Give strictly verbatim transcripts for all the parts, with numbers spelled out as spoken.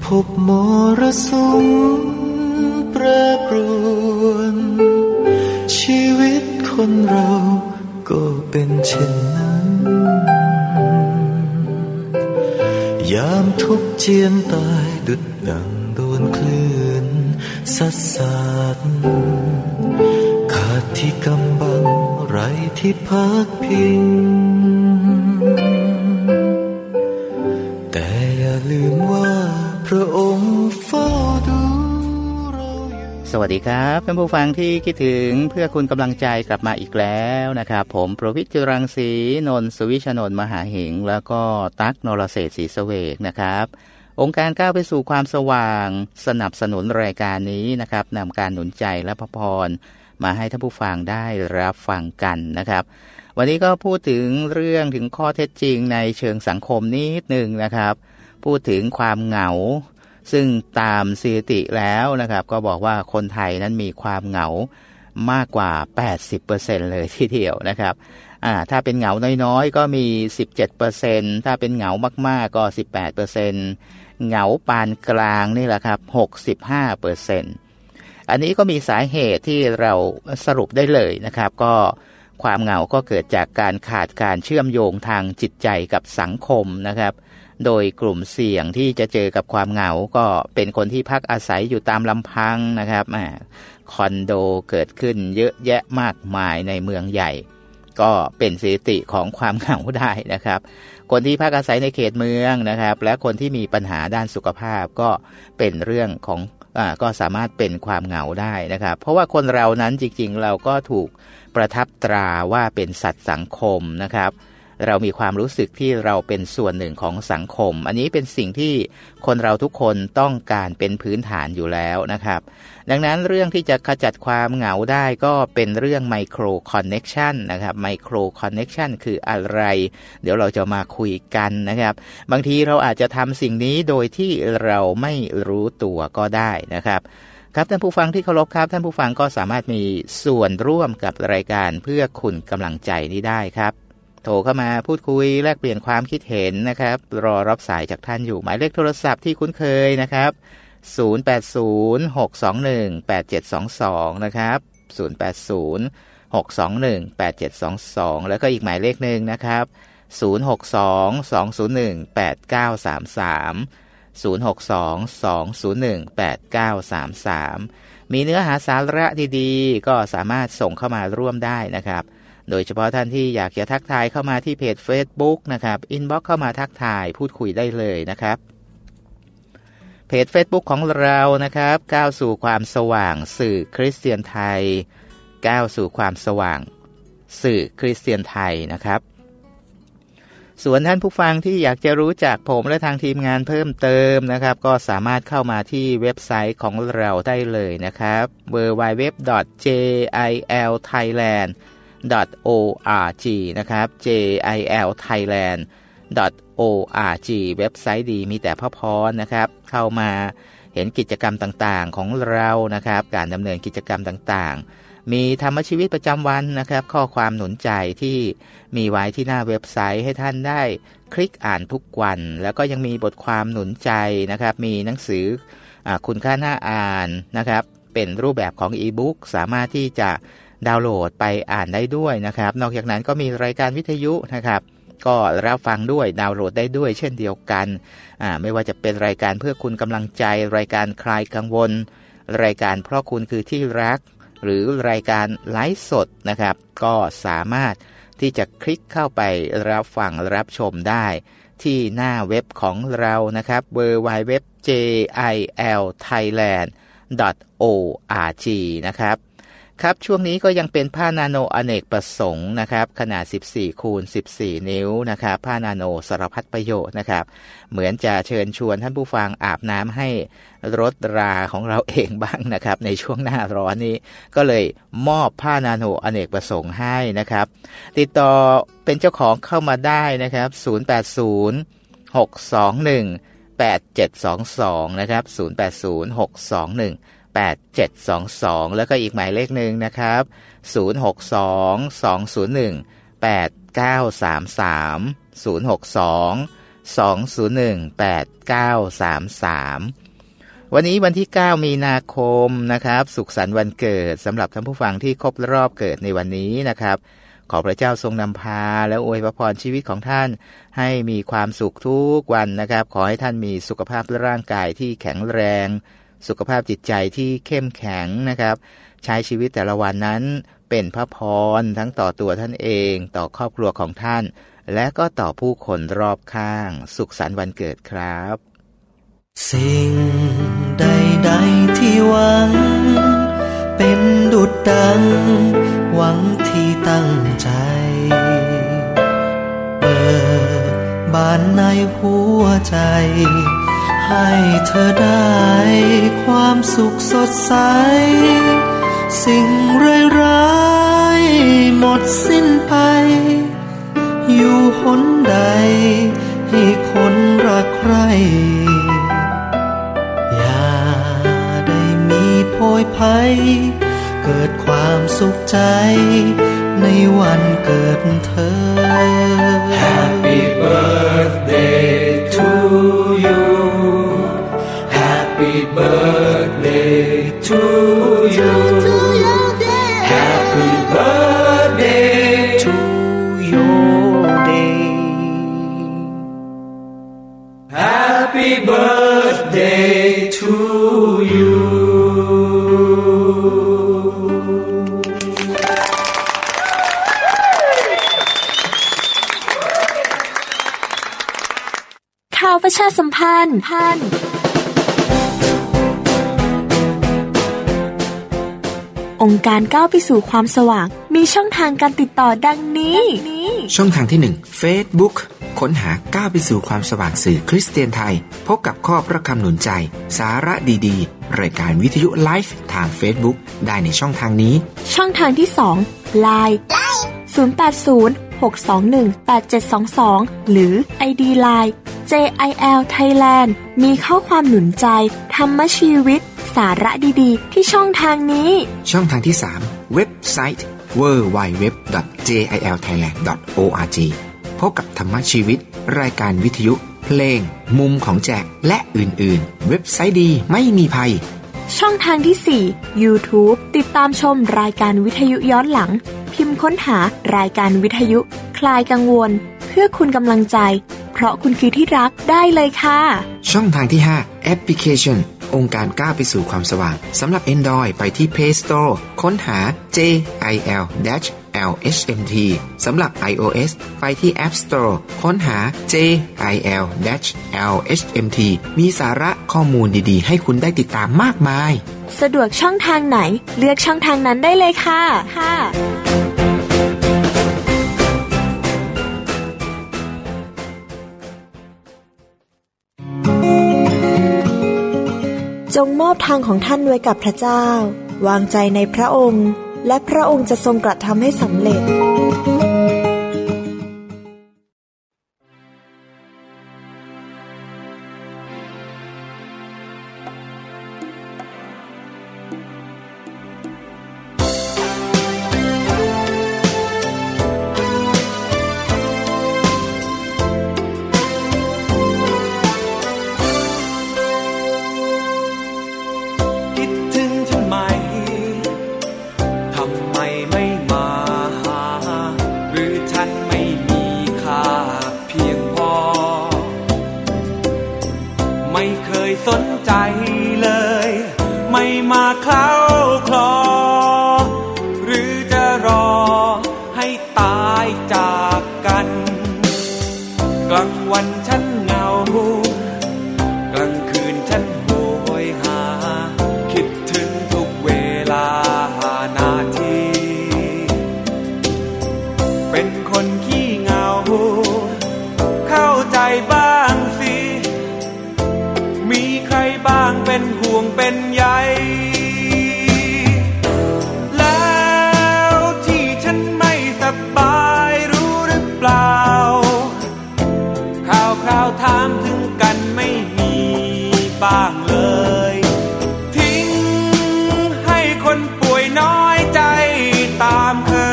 พบมรสุมแปรปรวนชีวิตคนเราก็เป็นเช่นนั้นยามทุกข์เจียนตายดุจดังโดนคลื่นซัดสาดขาดที่กำบังไรที่พักพิงแต่อย่าลืมว่าพระองค์เฝ้าดูเราอยู่สวัสดีครับท่านผู้ฟังที่คิดถึงเพื่อคุณกำลังใจกลับมาอีกแล้วนะครับผมประวิตร จุรังสีนนท์ สุวิชนนท์มหาหิงแล้วก็ตั๊ก นรเศรษฐ์ศรีเสวกนะครับองค์การก้าวไปสู่ความสว่างสนับสนุนรายการนี้นะครับนำการหนุนใจและพระพรมาให้ท่านผู้ฟังได้รับฟังกันนะครับวันนี้ก็พูดถึงเรื่องถึงข้อเท็จจริงในเชิงสังคมนิดนึงนะครับพูดถึงความเหงาซึ่งตามสถิติแล้วนะครับก็บอกว่าคนไทยนั้นมีความเหงามากกว่า แปดสิบเปอร์เซ็นต์ เลยทีเดียวนะครับอ่าถ้าเป็นเหงาน้อยๆก็มี สิบเจ็ดเปอร์เซ็นต์ ถ้าเป็นเหงามากๆก็ สิบแปดเปอร์เซ็นต์ เหงาปานกลางนี่แหละครับ หกสิบห้าเปอร์เซ็นต์ อันนี้ก็มีสาเหตุที่เราสรุปได้เลยนะครับก็ความเหงาก็เกิดจากการขาดการเชื่อมโยงทางจิตใจกับสังคมนะครับโดยกลุ่มเสี่ยงที่จะเจอกับความเหงาก็เป็นคนที่พักอาศัยอยู่ตามลำพังนะครับคอนโดเกิดขึ้นเยอะแยะมากมายในเมืองใหญ่ก็เป็นสถิติของความเหงาได้นะครับคนที่พักอาศัยในเขตเมืองนะครับและคนที่มีปัญหาด้านสุขภาพก็เป็นเรื่องของอ่าก็สามารถเป็นความเหงาได้นะครับเพราะว่าคนเรานั้นจริงๆเราก็ถูกประทับตราว่าเป็นสัตว์สังคมนะครับเรามีความรู้สึกที่เราเป็นส่วนหนึ่งของสังคมอันนี้เป็นสิ่งที่คนเราทุกคนต้องการเป็นพื้นฐานอยู่แล้วนะครับดังนั้นเรื่องที่จะขจัดความเหงาได้ก็เป็นเรื่องไมโครคอนเน็กชันนะครับไมโครคอนเน็กชันคืออะไรเดี๋ยวเราจะมาคุยกันนะครับบางทีเราอาจจะทำสิ่งนี้โดยที่เราไม่รู้ตัวก็ได้นะครับครับท่านผู้ฟังที่เคารพครับท่านผู้ฟังก็สามารถมีส่วนร่วมกับรายการเพื่อคุณกำลังใจนี้ได้ครับโทรเข้ามาพูดคุยแลกเปลี่ยนความคิดเห็นนะครับรอรับสายจากท่านอยู่หมายเลขโทรศัพท์ที่คุ้นเคยนะครับศูนย์ แปด ศูนย์ หก สอง หนึ่ง แปด เจ็ด สอง สองนะครับศูนย์ แปด ศูนย์ หก สอง หนึ่ง แปด เจ็ด สอง สองแล้วก็อีกหมายเลขนึงนะครับศูนย์ หก สอง สอง ศูนย์ หนึ่ง แปด เก้า สาม สามศูนย์ หก สอง สอง ศูนย์ หนึ่ง แปด เก้า สาม สามมีเนื้อหาสาระดีๆก็สามารถส่งเข้ามาร่วมได้นะครับโดยเฉพาะท่านที่อยากจะทักทายเข้ามาที่เพจ Facebook นะครับอินบ็อกซ์เข้ามาทักทายพูดคุยได้เลยนะครับเพจ Facebook ของเรานะครับก้าวสู่ความสว่างสื่อคริสเตียนไทยก้าวสู่ความสว่างสื่อคริสเตียนไทยนะครับส่วนท่านผู้ฟังที่อยากจะรู้จักผมและทางทีมงานเพิ่มเติมนะครับก็สามารถเข้ามาที่เว็บไซต์ของเราได้เลยนะครับ ดับเบิลยู ดับเบิลยู ดับเบิลยู ดอท เจ ไอ แอล ไทยแลนด์ ดอท โอ อาร์ จี นะครับ เจ ไอ แอล ไทยแลนด์ ดอท โอ อาร์ จี เว็บไซต์ดีมีแต่พระพรนะครับเข้ามาเห็นกิจกรรมต่างๆของเรานะครับการดำเนินกิจกรรมต่างๆมีธรรมชีวิตประจำวันนะครับข้อความหนุนใจที่มีไว้ที่หน้าเว็บไซต์ให้ท่านได้คลิกอ่านทุกวันแล้วก็ยังมีบทความหนุนใจนะครับมีหนังสืออ่าคุณค่าน่าอ่านนะครับเป็นรูปแบบของอีบุ๊กสามารถที่จะดาวน์โหลดไปอ่านได้ด้วยนะครับนอกจากนั้นก็มีรายการวิทยุนะครับก็รับฟังด้วยดาวน์โหลดได้ด้วยเช่นเดียวกันอ่าไม่ว่าจะเป็นรายการเพื่อคุณกำลังใจรายการคลายกังวลรายการเพราะคุณคือที่รักหรือรายการไลฟ์สดนะครับก็สามารถที่จะคลิกเข้าไปรับฟังรับชมได้ที่หน้าเว็บของเรานะครับ ดับเบิลยู ดับเบิลยู ดับเบิลยู ดอท เจ ไอ แอล ไทยแลนด์ ดอท โอ อาร์ จี นะครับครับช่วงนี้ก็ยังเป็นผ้านาโนอเนกประสงค์นะครับขนาดสิบสี่คูณสิบสี่นิ้วนะครับผ้านาโนสารพัดประโยชน์นะครับเหมือนจะเชิญชวนท่านผู้ฟังอาบน้ำให้รถราของเราเองบ้างนะครับในช่วงหน้าร้อนนี้ก็เลยมอบผ้านาโนอเนกประสงค์ให้นะครับติดต่อเป็นเจ้าของเข้ามาได้นะครับศูนย์ แปด ศูนย์ หก สอง หนึ่ง แปด เจ็ด สอง สองนะครับศูนย์ แปด ศูนย์ หก สอง หนึ่งแปด เจ็ด สอง สองแล้วก็อีกหมายเลขหนึ่งนะครับศูนย์ หก สอง สอง ศูนย์ หนึ่ง แปด เก้า สาม สาม ศูนย์ หก สองสอง ศูนย์ หนึ่ง แปด เก้า สาม สาม วันนี้วันที่เก้ามีนาคมนะครับสุขสันต์วันเกิดสำหรับท่านผู้ฟังที่ครบรอบเกิดในวันนี้นะครับขอพระเจ้าทรงนำพาและอวยพรชีวิตของท่านให้มีความสุขทุกวันนะครับขอให้ท่านมีสุขภาพร่างกายที่แข็งแรงสุขภาพจิตใจที่เข้มแข็งนะครับใช้ชีวิตแต่ละวันนั้นเป็นพระพรทั้งต่อตัวท่านเองต่อครอบครัวของท่านและก็ต่อผู้คนรอบข้างสุขสันต์วันเกิดครับสิ่งใดๆที่หวังเป็นดุจดังหวังที่ตั้งใจเปิดบานในหัวใจให้เธอได้ความสุขสดใสสิ่งร้ายๆหมดสิ้นไปอยู่หนใดให้คนรักใครอย่าได้มีโพยภัยเกิดความสุขใจในวันเกิดเธอ Happy birthday to you Happy birthday to you Happy birthday to your day Happy birthday to you ข่าวประชาสัมพันธ์พันองค์การก้าวไปสู่ความสว่างมีช่องทางการติดต่อดังนี้ช่องทางที่หนึ่ง Facebook ค้นหาก้าวไปสู่ความสว่างสื่อคริสเตียนไทยพบกับข้อพระคำหนุนใจสาระดีๆรายการวิทยุไลฟ์ทาง Facebook ได้ในช่องทางนี้ช่องทางที่สอง ไลน์ ศูนย์ แปด ศูนย์ หก สอง หนึ่ง แปด เจ็ด สอง สอง หรือ ไอ ดี ไลน์ เจ ไอ แอล Thailand มีข้อความหนุนใจธรรมชีวิตสาระดีๆที่ช่องทางนี้ช่องทางที่สามเว็บไซต์ ดับเบิลยู ดับเบิลยู ดับเบิลยู ดอท เจ ไอ แอล ไทยแลนด์ ดอท โอ อาร์ จี พบกับธรรมชีวิตรายการวิทยุเพลงมุมของแจกและอื่นๆเว็บไซต์ดีไม่มีภัยช่องทางที่สี่ YouTube ติดตามชมรายการวิทยุย้อนหลังพิมพ์ค้นหารายการวิทยุคลายกังวลเพื่อคุณกำลังใจเพราะคุณคือที่รักได้เลยค่ะช่องทางที่ห้าแอปพลิเคชันองค์การก้าวไปสู่ความสว่างสำหรับ Android ไปที่ Play Store ค้นหา เจ ไอ แอล แอล เอช เอ็ม ที สำหรับ iOS ไปที่ App Store ค้นหา เจ ไอ แอล แอล เอช เอ็ม ที มีสาระข้อมูลดีๆให้คุณได้ติดตามมากมายสะดวกช่องทางไหนเลือกช่องทางนั้นได้เลยค่ะค่ะจงมอบทางของท่านไว้กับพระเจ้าวางใจในพระองค์และพระองค์จะทรงกระทำให้สำเร็จ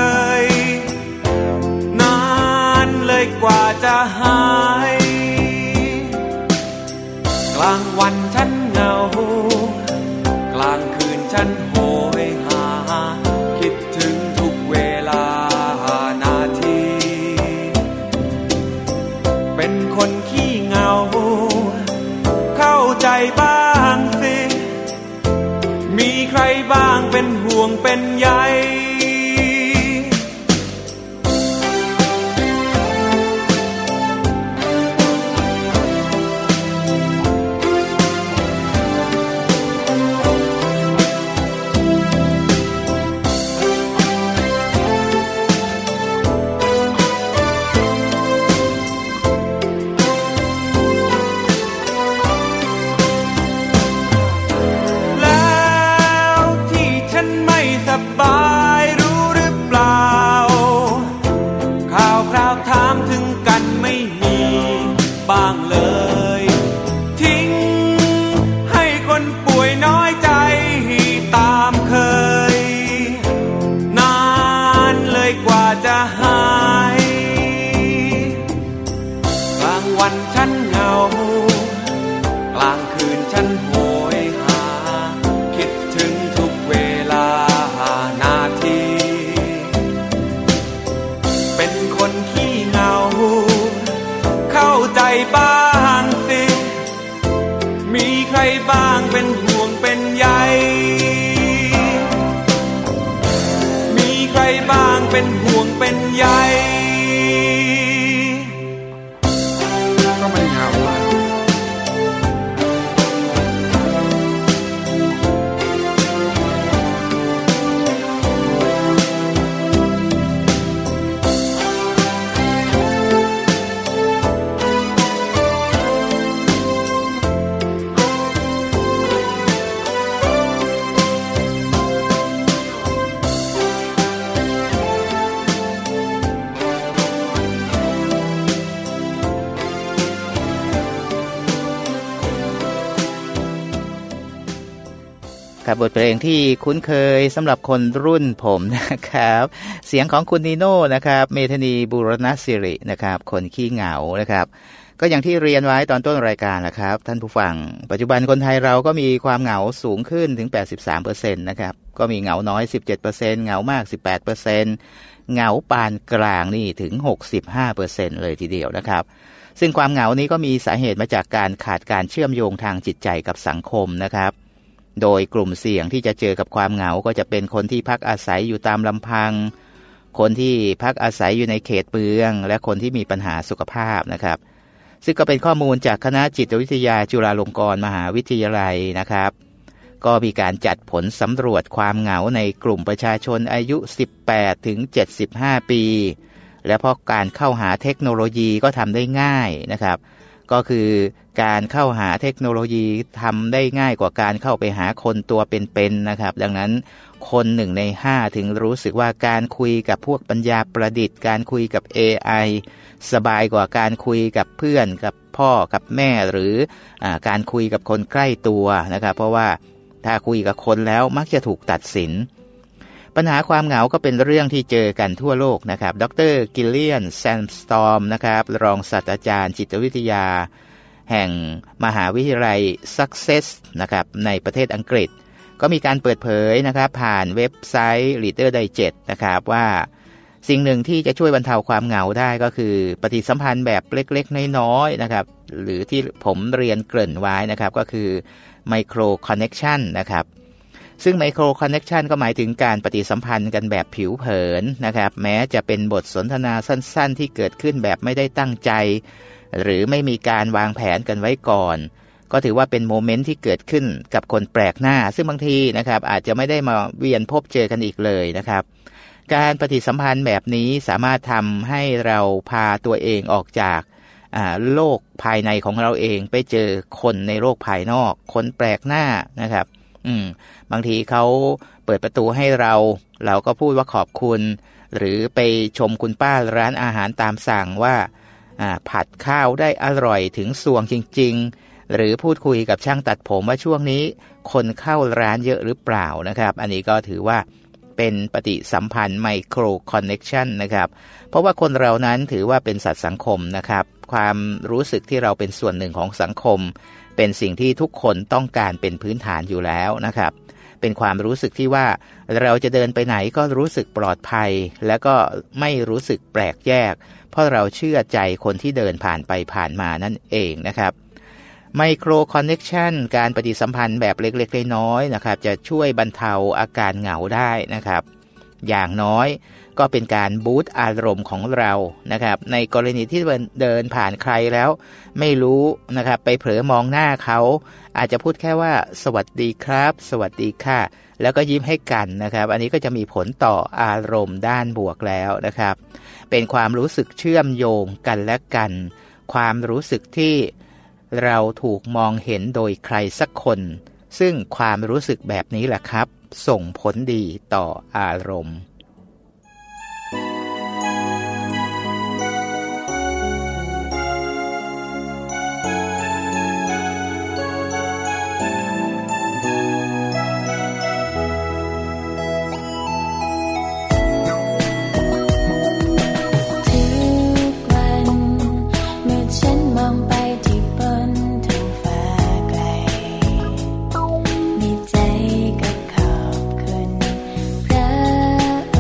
กว่าจะหายลางคืนฉันโหยหาคิดถึงทุกเวลานาทีเป็นคนขี้เหงาเข้าใจบ้างสิมีใครบ้างเป็นห่วงเป็นใยบ้างเป็นห่วงเป็นใยมีใครบ้างเป็นห่วงเป็นใยก็ไม่เหงาบทเพลงที่คุ้นเคยสำหรับคนรุ่นผมนะครับเสียงของคุณนีโน่นะครับเมธานีบูรณศิรินะครับคนขี้เหงานะครับก็อย่างที่เรียนไว้ตอนต้นรายการนะครับท่านผู้ฟังปัจจุบันคนไทยเราก็มีความเหงาสูงขึ้นถึง แปดสิบสามเปอร์เซ็นต์ นะครับก็มีเหงาน้อย สิบเจ็ดเปอร์เซ็นต์ เหงามาก สิบแปดเปอร์เซ็นต์ เหงาปานกลางนี่ถึง หกสิบห้าเปอร์เซ็นต์ เลยทีเดียวนะครับซึ่งความเหงานี้ก็มีสาเหตุมาจากการขาดการเชื่อมโยงทางจิตใจกับสังคมนะครับโดยกลุ่มเสี่ยงที่จะเจอกับความเหงาก็จะเป็นคนที่พักอาศัยอยู่ตามลำพังคนที่พักอาศัยอยู่ในเขตเมืองและคนที่มีปัญหาสุขภาพนะครับซึ่งก็เป็นข้อมูลจากคณะจิตวิทยาจุฬาลงกรณ์มหาวิทยาลัยนะครับก็มีการจัดผลสำรวจความเหงาในกลุ่มประชาชนอายุสิบแปดถึงเจ็ดสิบห้าปีและเพราะการเข้าหาเทคโนโลยีก็ทำได้ง่ายนะครับก็คือการเข้าหาเทคโนโลยีทำได้ง่ายกว่าการเข้าไปหาคนตัวเป็นๆนะครับดังนั้นคนหนึ่งในห้าถึงรู้สึกว่าการคุยกับพวกปัญญาประดิษฐ์การคุยกับ เอ ไอ สบายกว่าการคุยกับเพื่อนกับพ่อกับแม่หรืออ่าการคุยกับคนใกล้ตัวนะครับเพราะว่าถ้าคุยกับคนแล้วมักจะถูกตัดสินปัญหาความเหงาก็เป็นเรื่องที่เจอกันทั่วโลกนะครับดร.กิลเลียน แซนสตอร์มนะครับรองศาสตราจารย์จิตวิทยาแห่งมหาวิทยาลัย Sussex นะครับในประเทศอังกฤษก็มีการเปิดเผยนะครับผ่านเว็บไซต์ Reader Digest นะครับว่าสิ่งหนึ่งที่จะช่วยบรรเทาความเหงาได้ก็คือปฏิสัมพันธ์แบบเล็กๆน้อยๆนะครับหรือที่ผมเรียนเกริ่นไว้นะครับก็คือ Micro Connection นะครับซึ่ง Micro Connection ก็หมายถึงการปฏิสัมพันธ์กันแบบผิวเผินนะครับแม้จะเป็นบทสนทนาสั้นๆที่เกิดขึ้นแบบไม่ได้ตั้งใจหรือไม่มีการวางแผนกันไว้ก่อนก็ถือว่าเป็นโมเมนต์ที่เกิดขึ้นกับคนแปลกหน้าซึ่งบางทีนะครับอาจจะไม่ได้มาเวียนพบเจอกันอีกเลยนะครับการปฏิสัมพันธ์แบบนี้สามารถทำให้เราพาตัวเองออกจากโลกภายในของเราเองไปเจอคนในโลกภายนอกคนแปลกหน้านะครับอืมบางทีเขาเปิดประตูให้เราเราก็พูดว่าขอบคุณหรือไปชมคุณป้าร้านอาหารตามสั่งว่าผัดข้าวได้อร่อยถึงสวงจริงๆหรือพูดคุยกับช่างตัดผมว่าช่วงนี้คนเข้าร้านเยอะหรือเปล่านะครับอันนี้ก็ถือว่าเป็นปฏิสัมพันธ์ไมโครคอนเนคชั่นนะครับเพราะว่าคนเรานั้นถือว่าเป็นสัตว์สังคมนะครับความรู้สึกที่เราเป็นส่วนหนึ่งของสังคมเป็นสิ่งที่ทุกคนต้องการเป็นพื้นฐานอยู่แล้วนะครับเป็นความรู้สึกที่ว่าเราจะเดินไปไหนก็รู้สึกปลอดภัยและก็ไม่รู้สึกแปลกแยกเพราะเราเชื่อใจคนที่เดินผ่านไปผ่านมานั่นเองนะครับไมโครคอนเนคชันการปฏิสัมพันธ์แบบเล็กๆน้อยๆนะครับจะช่วยบรรเทาอาการเหงาได้นะครับอย่างน้อยก็เป็นการบูสต์อารมณ์ของเรานะครับในกรณีที่เดินผ่านใครแล้วไม่รู้นะครับไปเผลอมองหน้าเขาอาจจะพูดแค่ว่าสวัสดีครับสวัสดีค่ะแล้วก็ยิ้มให้กันนะครับอันนี้ก็จะมีผลต่ออารมณ์ด้านบวกแล้วนะครับเป็นความรู้สึกเชื่อมโยงกันและกันความรู้สึกที่เราถูกมองเห็นโดยใครสักคนซึ่งความรู้สึกแบบนี้แหละครับส่งผลดีต่ออารมณ์ใจก็ขอบคุณพระ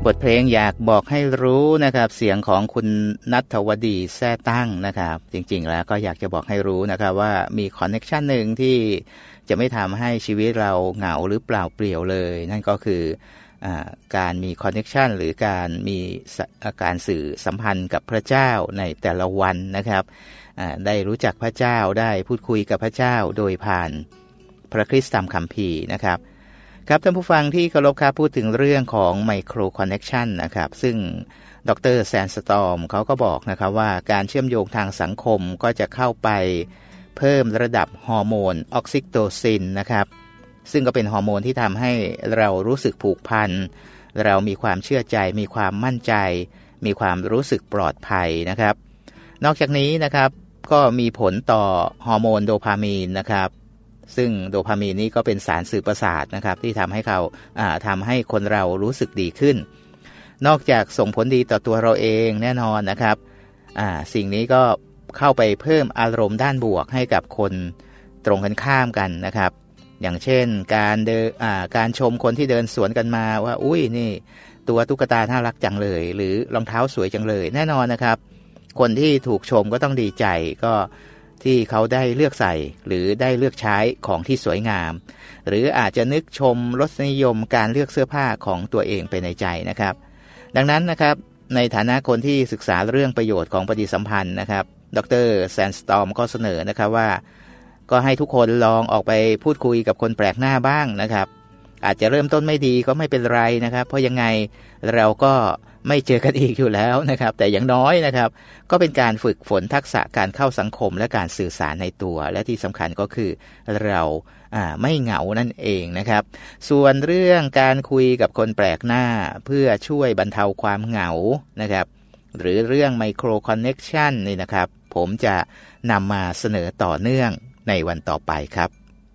บทเพลงอยากบอกให้รู้นะครับเสียงของคุณณัฐวดีแซ่ตั้งนะครับจริงๆแล้วก็อยากจะบอกให้รู้นะครับว่ามีคอนเนคชั่นหนึ่งที่จะไม่ทำให้ชีวิตเราเหงาหรือเปล่าเปลี่ยวเลยนั่นก็คือการมีคอนเนคชันหรือการมีการสื่อสัมพันธ์กับพระเจ้าในแต่ละวันนะครับได้รู้จักพระเจ้าได้พูดคุยกับพระเจ้าโดยผ่านพระคริสต์ตามคัมภีร์นะครับครับท่านผู้ฟังที่เคารพครับพูดถึงเรื่องของไมโครคอนเนคชันนะครับซึ่งดร.แซนสตอร์มเขาก็บอกนะครับว่าการเชื่อมโยงทางสังคมก็จะเข้าไปเพิ่มระดับฮอร์โมนออกซิโตซินนะครับซึ่งก็เป็นฮอร์โมนที่ทำให้เรารู้สึกผูกพันเรามีความเชื่อใจมีความมั่นใจมีความรู้สึกปลอดภัยนะครับนอกจากนี้นะครับก็มีผลต่อฮอร์โมนโดพามีนนะครับซึ่งโดพามีนนี้ก็เป็นสารสื่อประสาทนะครับที่ทำให้เขาทำให้คนเรารู้สึกดีขึ้นนอกจากส่งผลดีต่อตัวเราเองแน่นอนนะครับสิ่งนี้ก็เข้าไปเพิ่มอารมณ์ด้านบวกให้กับคนตรงกันข้ามกันนะครับอย่างเช่นการเดินการชมคนที่เดินสวนกันมาว่าอุ้ยนี่ตัวตุ๊กตาน่ารักจังเลยหรือรองเท้าสวยจังเลยแน่นอนนะครับคนที่ถูกชมก็ต้องดีใจก็ที่เขาได้เลือกใส่หรือได้เลือกใช้ของที่สวยงามหรืออาจจะนึกชมรสนิยมการเลือกเสื้อผ้าของตัวเองไปในใจนะครับดังนั้นนะครับในฐานะคนที่ศึกษาเรื่องประโยชน์ของปฏิสัมพันธ์นะครับดร.แซนสตอร์มก็เสนอนะครับว่าก็ให้ทุกคนลองออกไปพูดคุยกับคนแปลกหน้าบ้างนะครับอาจจะเริ่มต้นไม่ดีก็ไม่เป็นไรนะครับเพราะยังไงเราก็ไม่เจอกันอีกอยู่แล้วนะครับแต่อย่างน้อยนะครับก็เป็นการฝึกฝนทักษะการเข้าสังคมและการสื่อสารในตัวและที่สำคัญก็คือเราไม่เหงานั่นเองนะครับส่วนเรื่องการคุยกับคนแปลกหน้าเพื่อช่วยบรรเทาความเหงานะครับหรือเรื่องไมโครคอนเนคชันนี่นะครับผมจะนำมาเสนอต่อเนื่องในวันต่อไปครับ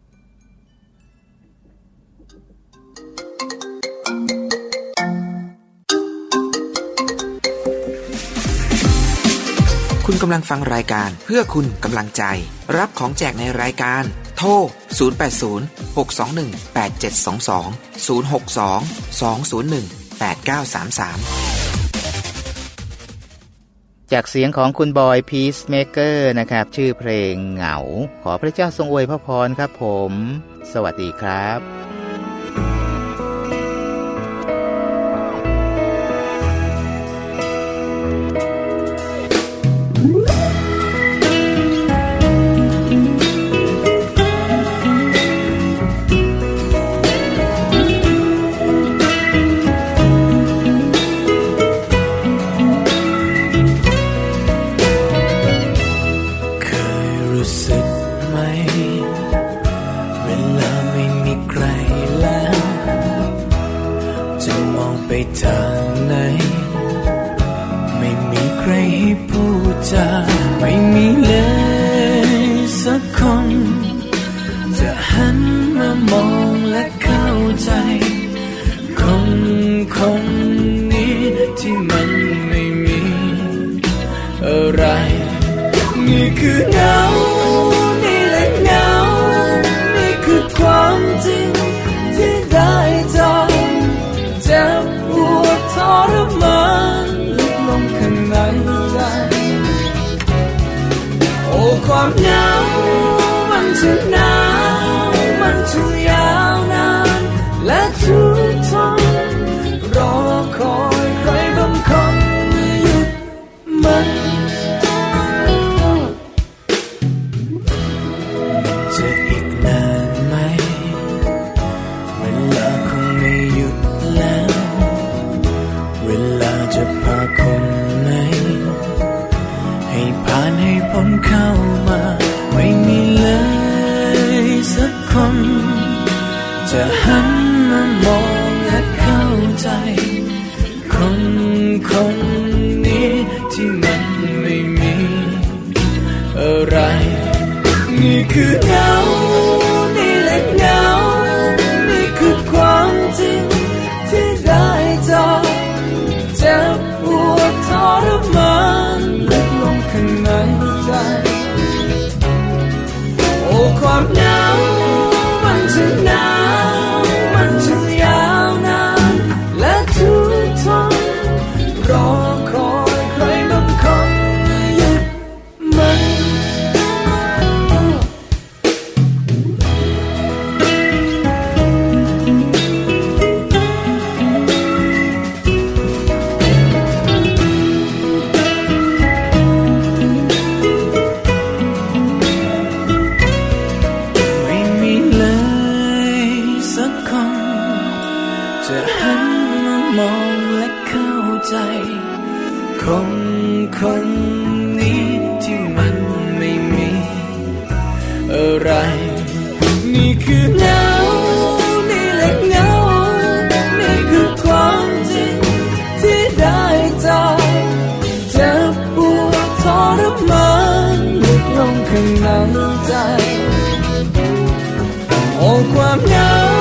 คุณกำลังฟังรายการเพื่อคุณกำลังใจรับของแจกในรายการโทรศูนย์ แปด ศูนย์ หก สอง หนึ่ง แปด เจ็ด สอง สอง ศูนย์ หก สอง สอง ศูนย์ หนึ่ง แปด เก้า สาม สามจากเสียงของคุณบอยพีซเมเกอร์นะครับชื่อเพลงเหงาขอพระเจ้าทรงอวยพระพรครับผมสวัสดีครับความเหงามันช่างหนาวมันช่างยาวนานและทุกทนรอคอยใครบางคนหยุดมันจะอีกนานไหมเวลาคงไม่หยุดแล้วเวลาจะพาคนไหนให้ผ่านให้พ้นเข้ามาไม่มีเลยสักคนจะหันมามองและเข้าใจคนคนนี้ที่มันไม่มีอะไรนี่คือเหงานี่แหละเหงานี่คือความจริงที่ได้เจอเจ็บปวดทรมานลึกลงข้างในใจโอ้ความเหงามันช่างหนาวมันช่างยาวนานและทุกทนข้างในใจโอ้ความเหงา